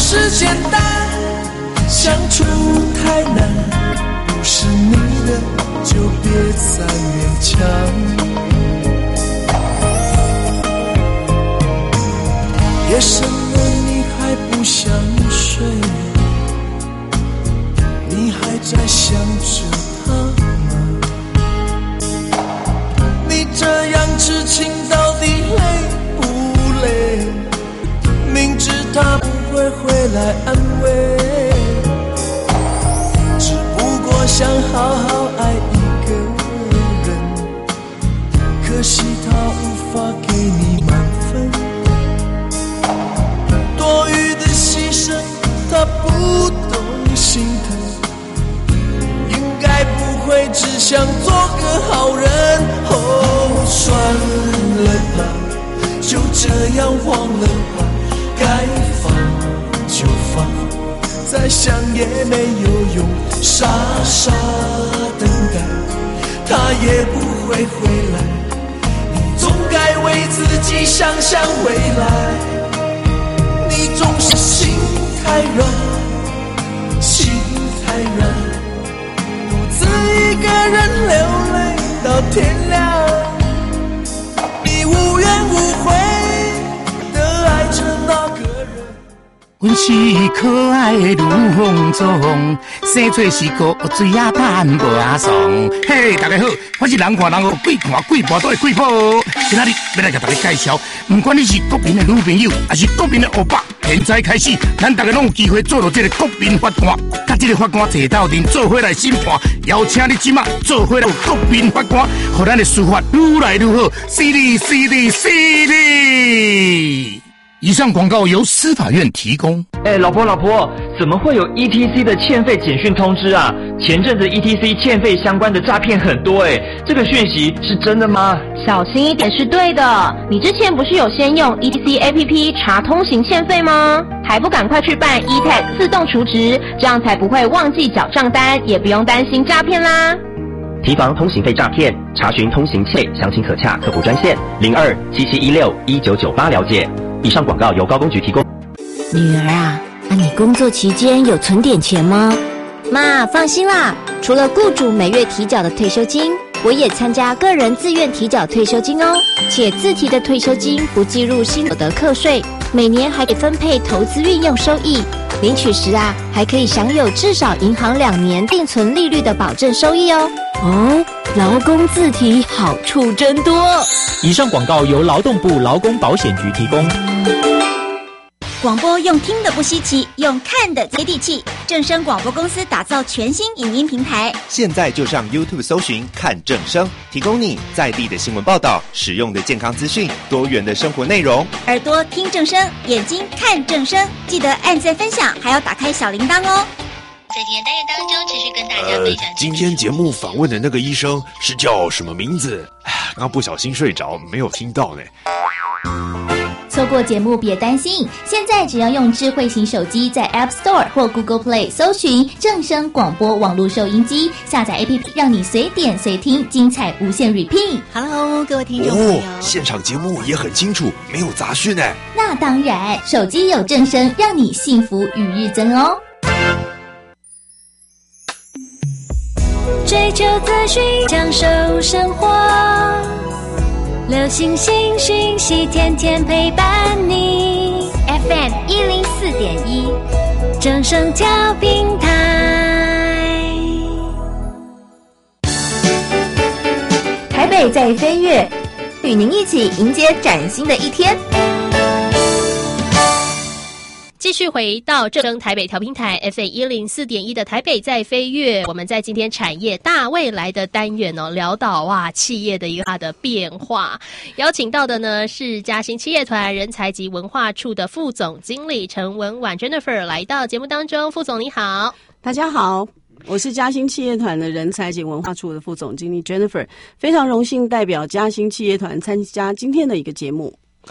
事简单，相处太难，不是你的就别再勉强。夜深了你还不想睡，你还在想着他吗？你这样痴情到底累不累？明知他不会回来安慰，只不过想好好爱一个人，可惜他无法给你满分，多余的牺牲他不懂心疼，应该不会只想做个好人。哦，算了吧，就这样忘了吧，该放就放，再想也没有用，傻傻等待，他也不会回来，你总该为自己想想未来。你总是心太软，心太软，独自一个人流泪到天亮，你无怨无悔的爱着那个人。 阮是可爱的女风中，生做是个水啊淡无啊爽。嘿，大家好，我是人看人好，鬼看鬼婆都会鬼婆。今仔日要来甲大家介绍，不管你是国民的女朋友，还是国民的欧巴，现在开始，咱大家拢有机会做到这个国民法官，甲这个法官坐斗阵做伙来审判，邀请你即马做伙来有国民法官，让咱的司法愈来愈好，犀利犀利犀利。以上广告由司法院提供。 老婆，怎么会有 ETC 的欠费简讯通知啊？前阵子 ETC 欠费相关的诈骗很多这个讯息是真的吗？ 小心一点是对的。你之前不是有先用 ETC APP 查通行欠费吗？还不赶快去办 eTag 自动储值，这样才不会忘记缴账单，也不用担心诈骗啦。 提防通行费诈骗，查询通行欠费详情可洽客服专线0277161998了解。以上广告由高工局提供。 女儿啊，你工作期间有存点钱吗？ 妈，放心啦，除了雇主每月提缴的退休金，我也参加个人自愿提缴退休金哦，且自提的退休金不计入新所得课税，每年还给分配投资运用收益，领取时还可以享有至少银行2年定存利率的保证收益哦。 劳工自提好处真多。 以上广告由劳动部劳工保险局提供。 广播用听的不稀奇，用看的接地气。正声广播公司打造全新影音平台， 现在就上 YouTube 搜寻看正声，提供你在地的新闻报道、实用的健康资讯、多元的生活内容。 耳朵听正声，眼睛看正声，记得按赞分享，还要打开小铃铛哦。 在今天单元当中，持续跟大家分享。 今天节目访问的那个医生是叫什么名字？刚不小心睡着，没有听到呢。 错过节目别担心，现在只要用智慧型手机在 App Store 或 Google Play 搜寻正声广播网络收音机，下载 APP 让你随点随听，精彩无限 repeat。 Hello， 各位听众朋友， 现场节目也很清楚，没有杂讯呢。 那当然，手机有正声，让你幸福与日增哦。 追求资讯，享受生活，流行新讯息，天天陪伴你。FM 104.1，正声调频台。 台北在飞跃，与您一起迎接崭新的一天。 继续回到正声台北调频台 FM 104.1的台北在飞跃，我们在今天产业大未来的单元聊到企业的一个大的变化，邀请到的呢是嘉兴企业团人才及文化处的副总经理陈文婉 Jennifer 来到节目当中。副总你好。 大家好，我是嘉兴企业团的人才及文化处的副总经理 Jennifer， 非常荣幸代表嘉兴企业团参加今天的一个节目。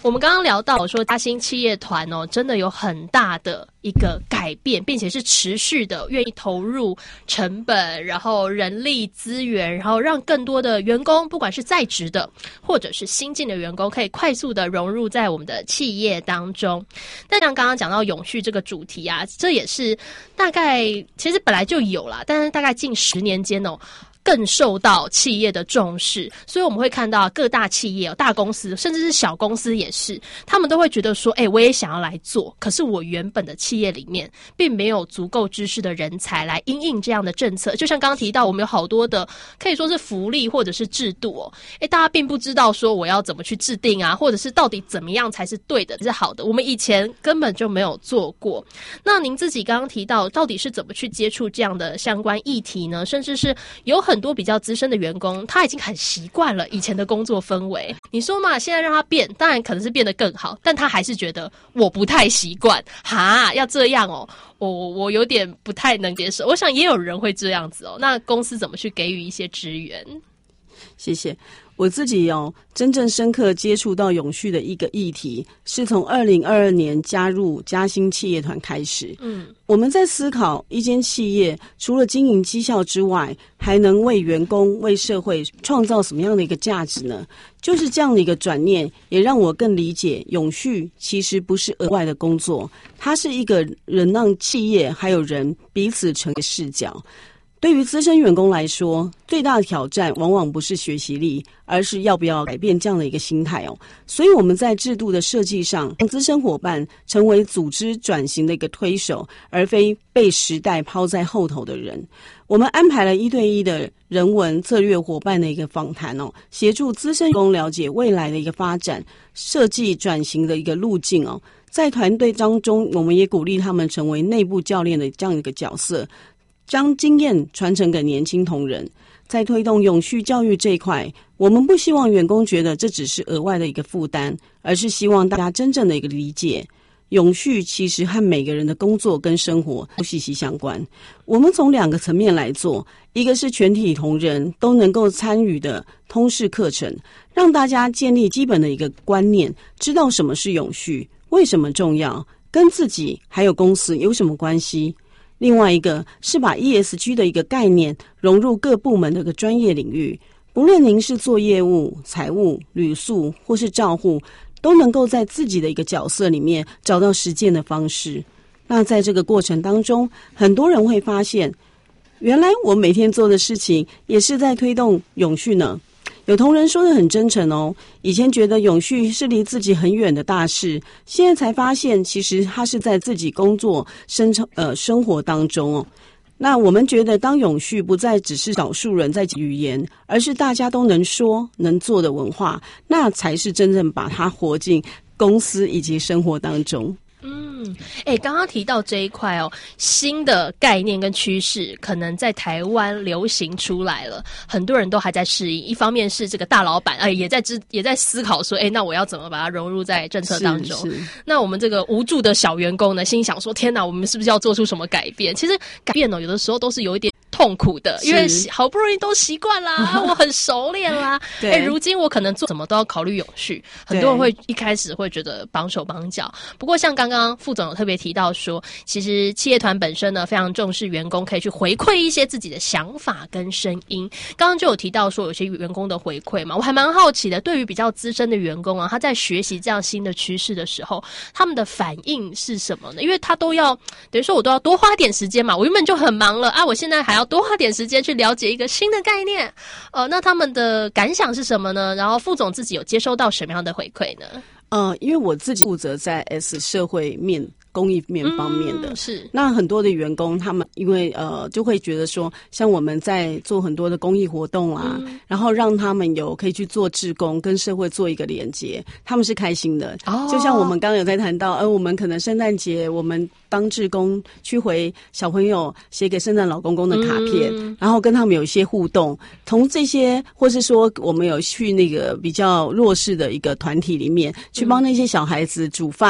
我们刚刚聊到说嘉兴企业团真的有很大的一个改变，并且是持续的，愿意投入成本，然后人力资源，然后让更多的员工，不管是在职的或者是新进的员工，可以快速的融入在我们的企业当中。但像刚刚讲到永续这个主题啊，这也是大概其实本来就有啦，但是大概近10年间更受到企业的重视，所以我们会看到各大企业、大公司，甚至是小公司也是，他们都会觉得说，我也想要来做，可是我原本的企业里面并没有足够知识的人才来因应这样的政策。就像刚刚提到，我们有好多的可以说是福利或者是制度大家并不知道说我要怎么去制定啊，或者是到底怎么样才是对的、是好的，我们以前根本就没有做过。那您自己刚刚提到，到底是怎么去接触这样的相关议题呢？甚至是有很多比较资深的员工，他已经很习惯了以前的工作氛围。你说嘛，现在让他变，当然可能是变得更好，但他还是觉得我不太习惯，要这样我有点不太能接受。我想也有人会这样子那公司怎么去给予一些支援？ 谢谢。我自己真正深刻接触到永续的一个议题，是从2022年加入嘉兴企业团开始。我们在思考一间企业除了经营绩效之外，还能为员工、为社会创造什么样的一个价值呢？就是这样的一个转念，也让我更理解永续其实不是额外的工作，它是一个人让企业还有人彼此成为视角。对于资深员工来说，最大的挑战往往不是学习力，而是要不要改变这样的一个心态所以我们在制度的设计上，让资深伙伴成为组织转型的一个推手，而非被时代抛在后头的人。我们安排了1对1的人文策略伙伴的一个访谈协助资深员工了解未来的一个发展，设计转型的一个路径在团队当中，我们也鼓励他们成为内部教练的这样一个角色，将经验传承给年轻同仁。在推动永续教育这一块，我们不希望员工觉得这只是额外的一个负担，而是希望大家真正的一个理解，永续其实和每个人的工作跟生活都息息相关。我们从2个层面来做，一个是全体同仁都能够参与的通识课程，让大家建立基本的一个观念，知道什么是永续，为什么重要，跟自己还有公司有什么关系。另外一个是把 ESG 的一个概念融入各部门的一个专业领域，不论您是做业务、财务、旅宿或是照护，都能够在自己的一个角色里面找到实践的方式。那在这个过程当中，很多人会发现，原来我每天做的事情也是在推动永续呢。有同仁说得很真诚以前觉得永续是离自己很远的大事，现在才发现其实它是在自己工作生活当中那我们觉得当永续不再只是少数人在语言，而是大家都能说能做的文化，那才是真正把它活进公司以及生活当中。 刚刚提到这一块新的概念跟趋势可能在台湾流行出来了，很多人都还在适应。一方面是这个大老板也在思考说，那我要怎么把它融入在政策当中？那我们这个无助的小员工呢，心想说，天哪，我们是不是要做出什么改变？其实改变有的时候都是有一点痛苦的，因为好不容易都习惯啦，我很熟练啦。如今我可能做什么都要考虑永续，很多人会一开始会觉得绑手绑脚。不过像刚刚副总有特别提到说，其实企业团本身呢非常重视员工可以去回馈一些自己的想法跟声音。刚刚就有提到说有些员工的回馈嘛，我还蛮好奇的，对于比较资深的员工他在学习这样新的趋势的时候，他们的反应是什么呢？因为他都要等于说我都要多花点时间嘛，我原本就很忙了我现在还要多花点时间去了解一个新的概念，那他们的感想是什么呢？然后副总自己有接收到什么样的回馈呢？ 因为我自己负责在 S 社会面公益面方面的， 是那很多的员工他们因为就会觉得说，像我们在做很多的公益活动然后让他们有可以去做志工，跟社会做一个连结，他们是开心的。就像我们刚刚有在谈到，我们可能圣诞节我们当志工去回小朋友写给圣诞老公公的卡片，然后跟他们有一些互动，从这些或是说我们有去那个比较弱势的一个团体里面去帮那些小孩子煮饭，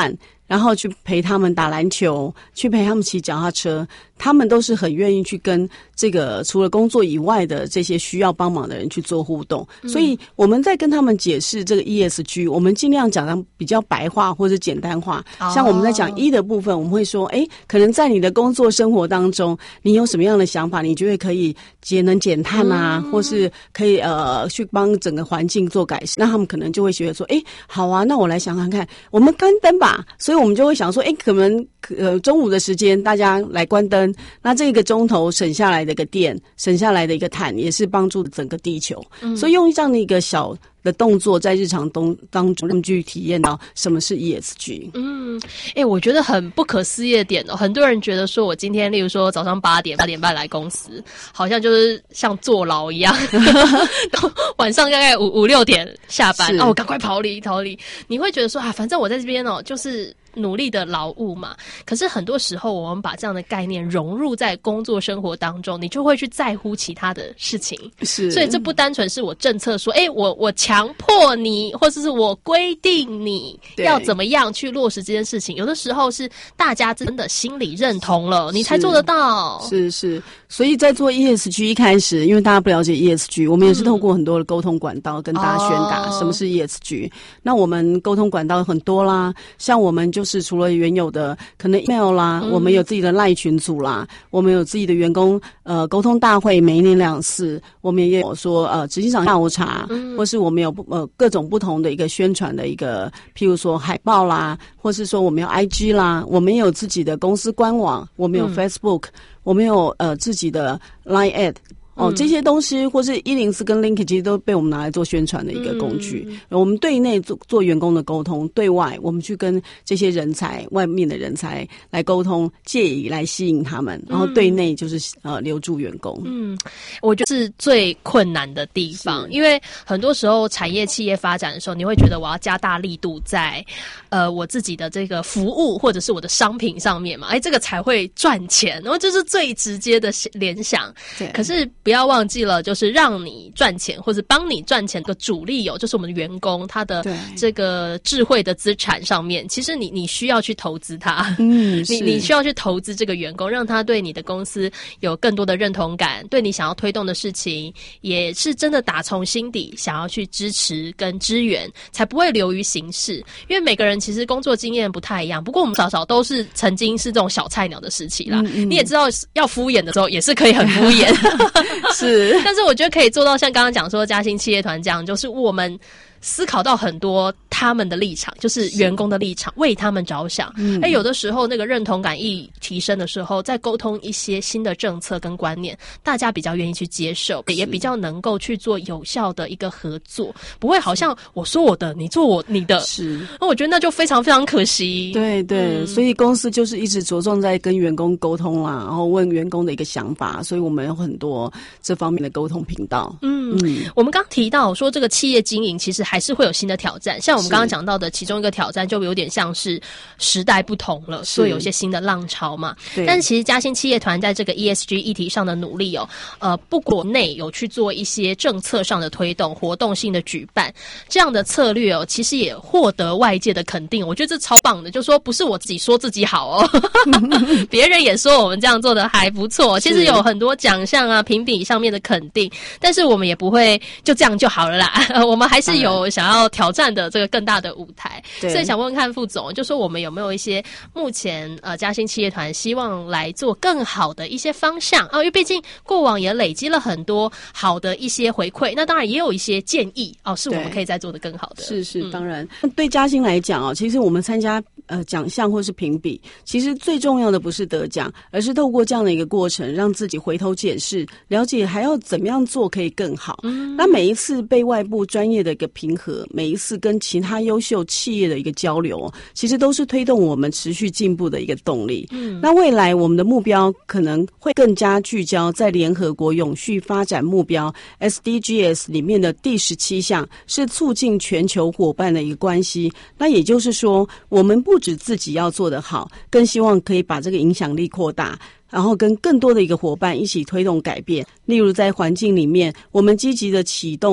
然后去陪他们打篮球，去陪他们骑脚踏车，他们都是很愿意去跟这个除了工作以外的这些需要帮忙的人去做互动。所以我们在跟他们解释这个 ESG， 我们尽量讲的比较白话或者简单化。像我们在讲的部分，我们会说，可能在你的工作生活当中，你有什么样的想法，你觉得可以节能减碳啊，或是可以去帮整个环境做改善，那他们可能就会觉得说，好啊，那我来想想看，我们关灯吧。所以我们就会想说，可能中午的时间大家来关灯，那这个钟头省下来的一个电，省下来的一个碳，也是帮助整个地球。所以用这样的一个小的动作，在日常当中，让去体验到什么是 ESG。 我觉得很不可思议的点很多人觉得说，我今天例如说早上8点半来公司，好像就是像坐牢一样，晚上大概5、6点下班，我赶快逃离。你会觉得说反正我在这边就是努力的劳务嘛。可是很多时候我们把这样的概念融入在工作生活当中，你就会去在乎其他的事情。所以这不单纯是我政策说我强迫你，或者是我规定你要怎么样去落实这件事情，有的时候是大家真的心里认同了你才做得到。 是所以在做 ESG 一开始，因为大家不了解 ESG， 我们也是透过很多的沟通管道跟大家宣达什么是 ESG。那我们沟通管道很多啦，像我们就是除了原有的可能 email 啦，我们有自己的 LINE 群组啦，我们有自己的员工沟通大会，每一年2次，我们也有说执行长下午茶，或是我们有各种不同的一个宣传的一个，譬如说海报啦，或是说我们有 IG 啦，我们也有自己的公司官网，我们有 Facebook，我们有自己的 Line@ 这些东西或是104跟 Link 其实都被我们拿来做宣传的一个工具。我们对内做员工的沟通，对外我们去跟这些人才，外面的人才来沟通，借以来吸引他们，然后对内就是留住员工。 我觉得是最困难的地方，因为很多时候产业企业发展的时候，你会觉得我要加大力度在我自己的这个服务或者是我的商品上面嘛，这个才会赚钱，然后这是最直接的联想。可是不要忘记了，就是让你赚钱或者帮你赚钱的主力就是我们的员工，他的这个智慧的资产上面，其实你需要去投资他。你需要去投资这个员工，让他对你的公司有更多的认同感，对你想要推动的事情也是真的打从心底想要去支持跟支援，才不会流于形式。因为每个人其实工作经验不太一样，不过我们少少都是曾经是这种小菜鸟的时期啦。你也知道要敷衍的时候也是可以很敷衍。但是我觉得可以做到像刚刚讲说嘉兴企业团这样，就是我们思考到很多他们的立场，就是员工的立场，为他们着想。有的时候那个认同感一提升的时候，再沟通一些新的政策跟观念，大家比较愿意去接受，也比较能够去做有效的一个合作，不会好像我说我的，你做你的。那我觉得那就非常非常可惜。 对，所以公司就是一直着重在跟员工沟通啦，然后问员工的一个想法，所以我们有很多这方面的沟通频道。 我们刚提到说这个企业经营其实还是会有新的挑战，像我们刚刚讲到的其中一个挑战就有点像是时代不同了，所以有些新的浪潮嘛。但是其实嘉兴企业团在这个 ESG 议题上的努力不国内有去做一些政策上的推动，活动性的举办，这样的策略其实也获得外界的肯定。我觉得这超棒的，就说不是我自己说自己好别人也说我们这样做的还不错。其实有很多奖项啊评比上面的肯定，但是我们也不会就这样就好了啦我们还是有想要挑战的这个更大的舞台。所以想问问看副总，就说我们有没有一些目前嘉兴企业团希望来做更好的一些方向因为毕竟过往也累积了很多好的一些回馈，那当然也有一些建议是我们可以再做得更好的。 当然对嘉兴来讲其实我们参加奖项或是评比，其实最重要的不是得奖，而是透过这样的一个过程，让自己回头检视，了解还要怎么样做可以更好。那每一次被外部专业的一个评核，每一次跟其他优秀企业的一个交流，其实都是推动我们持续进步的一个动力。那未来我们的目标可能会更加聚焦在联合国永续发展目标 SDGs 里面的第17项，是促进全球伙伴的一个关系。那也就是说，我们不止自己要做得好，更希望可以把这个影响力扩大，然后跟更多的一个伙伴一起推动改变。例如在环境里面，我们积极的启动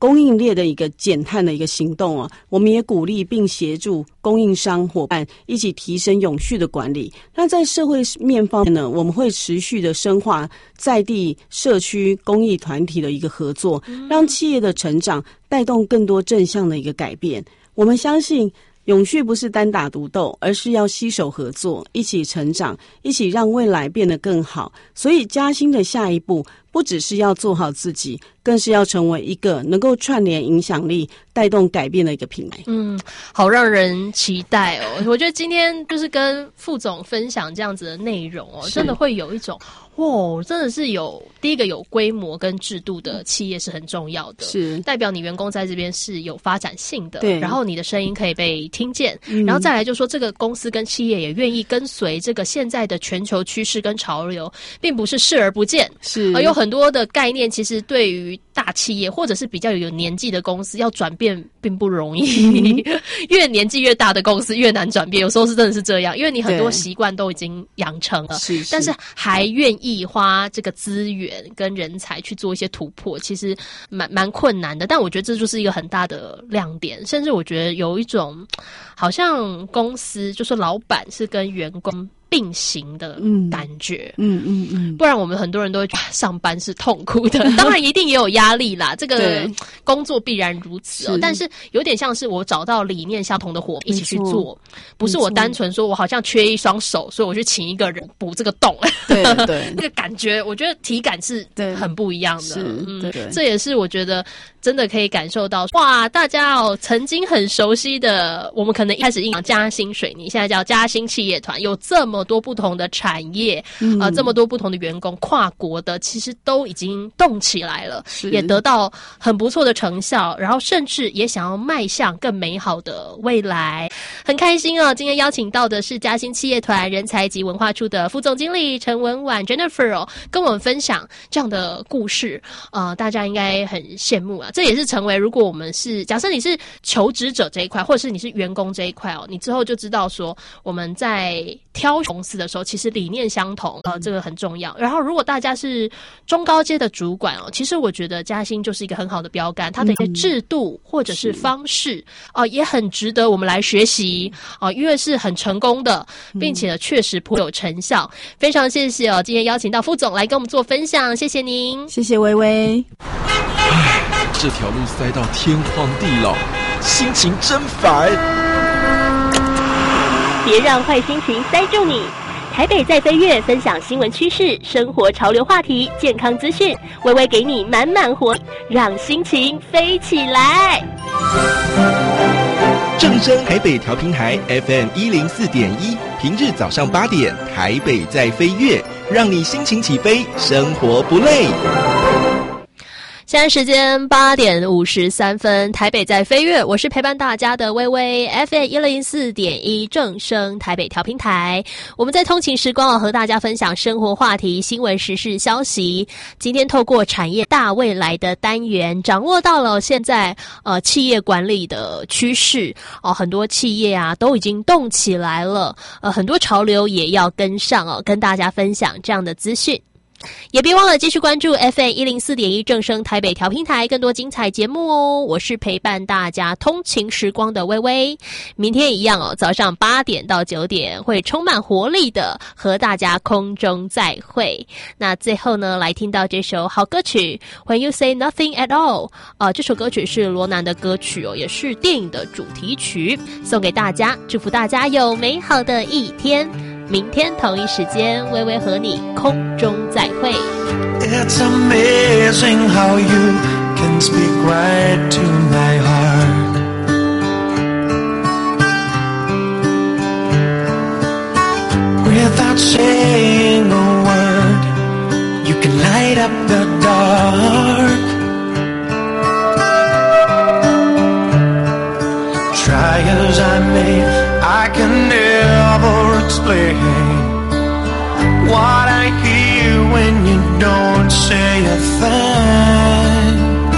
供应链的一个减碳的一个行动啊，我们也鼓励并协助供应商伙伴一起提升永续的管理。那在社会面方面呢，我们会持续的深化在地社区公益团体的一个合作，让企业的成长带动更多正向的一个改变。我们相信永续不是单打独斗，而是要携手合作，一起成长，一起让未来变得更好。所以嘉兴的下一步不只是要做好自己，更是要成为一个能够串联影响力、带动改变的一个品牌。 好让人期待哦！我觉得今天就是跟副总分享这样子的内容哦，真的会有一种真的是第一个有规模跟制度的企业是很重要的，是代表你员工在这边是有发展性的，对，然后你的声音可以被听见，然后再来就说这个公司跟企业也愿意跟随这个现在的全球趋势跟潮流，并不是视而不见，是有很多的概念，其实对于大企业或者是比较有年纪的公司要转变并不容易，越年纪越大的公司越难转变，有时候是真的是这样，因为你很多习惯都已经养成了，但是还愿意花这个资源跟人才去做一些突破，其实蛮困难的。但我觉得这就是一个很大的亮点，甚至我觉得有一种好像公司就是老板是跟员工并行的感觉，不然我们很多人都会觉得上班是痛苦的，当然一定也有压力啦，这个工作必然如此但是有点像是我找到理念相同的伙伴一起去做，不是我单纯说我好像缺一双手，所以我去请一个人补这个洞，对那个感觉，我觉得体感是很不一样的，这也是我觉得真的可以感受到，哇，大家曾经很熟悉的，我们可能一开始印象嘉兴水泥，现在叫嘉兴企业团，有这么多不同的产业，这么多不同的员工，跨国的，其实都已经动起来了，也得到很不错的成效，然后甚至也想要迈向更美好的未来。很开心哦，今天邀请到的是嘉兴企业团人才及文化处的副总经理陈文婉 Jennifer 跟我们分享这样的故事，大家应该很羡慕啊。这也是成为，如果我们是假设你是求职者这一块，或者是你是员工这一块你之后就知道说我们在挑公司的时候，其实理念相同，这个很重要。然后如果大家是中高阶的主管其实我觉得嘉兴就是一个很好的标杆，它的一些制度或者是方式也很值得我们来学习因为是很成功的，并且确实颇有成效。非常谢谢今天邀请到副总来跟我们做分享，谢谢您， 谢谢薇薇。 这条路塞到天荒地老，心情真烦。 别让坏心情塞住你。台北在飞跃，分享新闻趋势、生活潮流话题、健康资讯，微微给你满满活力，让心情飞起来。 正声台北调频台 FM104.1，平日早上8点，台北在飞跃，让你心情起飞，生活不累。 现在时间8点53分，台北在飞跃，我是陪伴大家的微微 FM104.1 正声台北调频台。我们在通勤时光和大家分享生活话题、新闻时事消息。今天透过产业大未来的单元，掌握到了现在企业管理的趋势很多企业都已经动起来了，很多潮流也要跟上跟大家分享这样的资讯。也别忘了继续关注 FM104.1 正声台北调频台更多精彩节目哦。我是陪伴大家通勤时光的微微，明天一样早上8点到9点会充满活力的和大家空中再会。那最后呢，来听到这首好歌曲 When You Say Nothing at All 这首歌曲是罗南的歌曲也是电影的主题曲，送给大家，祝福大家有美好的一天。明天同一时间，微微和你空中再会。 It's amazing how you can speak right to my heart. Without saying a word, you can light up the dark. Try as I may, I can never explain what I hear when you don't say a thing.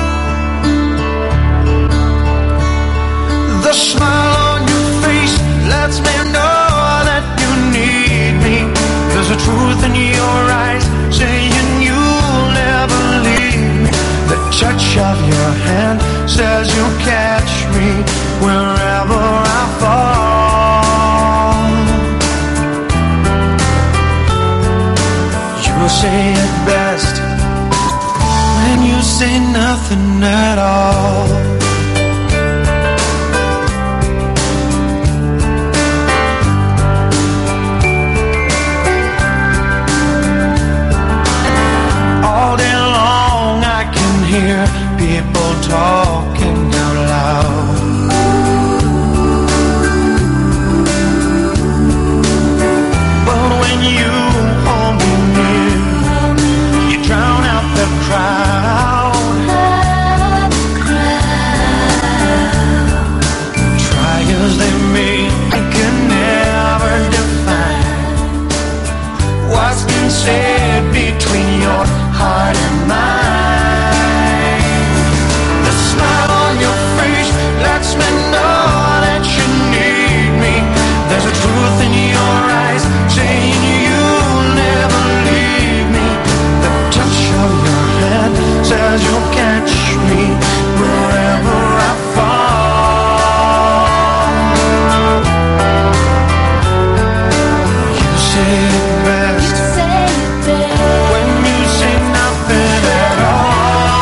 The smile on your face lets me know that you need me. There's a truth in your eyes saying you'll never leave me. The touch of your hand say it best when you say nothing at all. All day long I can hear people talking out loud. But when you hold me near, you drown out the crowd. Try as they may, I can never define what's been said between your heart and mine. The smile on your face lets me know that you need me. There's a truth in your eyes saying you'll never leave me. The touch of your hand says you'll catch me wherever I fall. You say it best when you say nothing at all.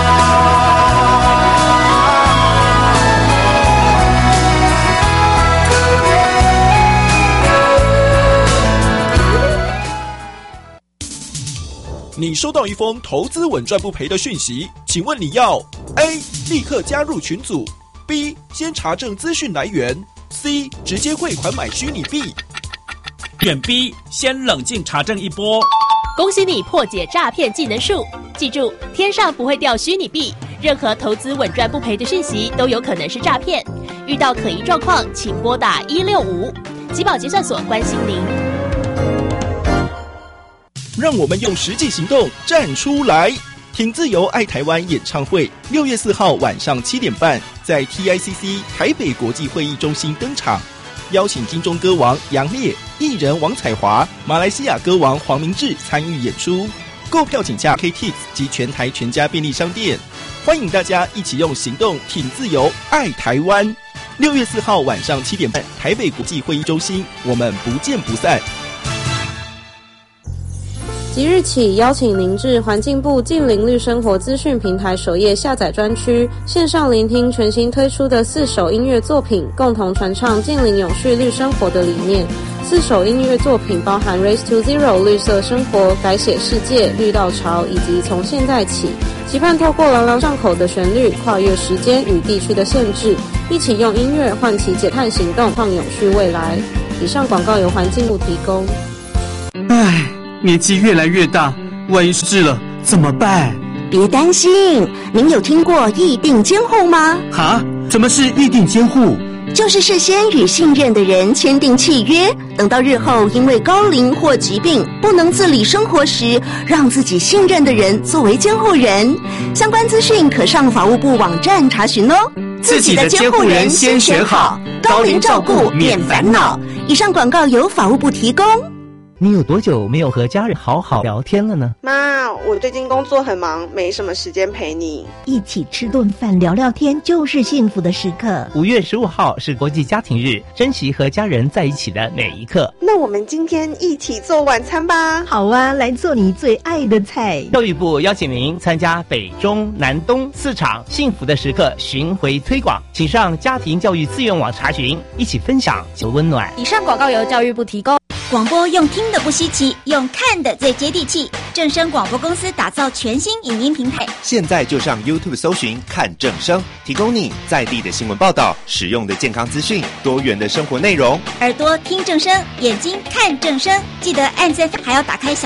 你收到一封投资稳赚不赔的讯息，请问你要 A. 立刻加入群组， B. 先查证资讯来源， C. 直接汇款买虚拟币。 选 B， 先冷静查证一波。 恭喜你破解诈骗技能树！记住，天上不会掉虚拟币，任何投资稳赚不赔的讯息都有可能是诈骗。遇到可疑状况，请拨打165。集保结算所关心您。 让我们用实际行动站出来！挺自由爱台湾演唱会6月4号晚上7点半，在 TICC 台北国际会议中心登场，邀请金钟歌王杨烈、艺人王彩华、马来西亚歌王黄明志参与演出。购票请洽 KTix 及全台全家便利商店。欢迎大家一起用行动挺自由爱台湾。6月4号晚上7点半，台北国际会议中心，我们不见不散。 即日起，邀请您至环境部近邻绿生活资讯平台首页下载专区，线上聆听全新推出的4首音乐作品，共同传唱近邻永续绿生活的理念。4首音乐作品包含 Race to Zero 绿色生活、改写世界、绿道潮以及从现在起，期盼透过朗朗上口的旋律，跨越时间与地区的限制，一起用音乐唤起减碳行动，创永续未来。以上广告由环境部提供。 唉，年纪越来越大，万一失智了怎么办？ 别担心，您有听过议定监护吗？ 哈？什么是议定监护？ 就是事先与信任的人签订契约，等到日后因为高龄或疾病不能自理生活时，让自己信任的人作为监护人。相关资讯可上法务部网站查询哦。 自己的监护人先选好，高龄照顾免烦恼。 以上广告由法务部提供。 你有多久没有和家人好好聊天了呢？ 妈，我最近工作很忙，没什么时间陪你。 一起吃顿饭聊聊天就是幸福的时刻。 5月15号是国际家庭日，珍惜和家人在一起的每一刻。 那我们今天一起做晚餐吧。 好啊，来做你最爱的菜。 教育部邀请您参加北中南东4场幸福的时刻巡回推广，请上家庭教育资源网查询，一起分享求温暖。 以上广告由教育部提供。 广播用听的不稀奇，用看的最接地气。正声广播公司打造全新影音平台， 现在就上 YouTube 搜寻看正声，提供你在地的新闻报道、实用的健康资讯、多元的生活内容。 耳朵听正声，眼睛看正声，记得按赞还要打开小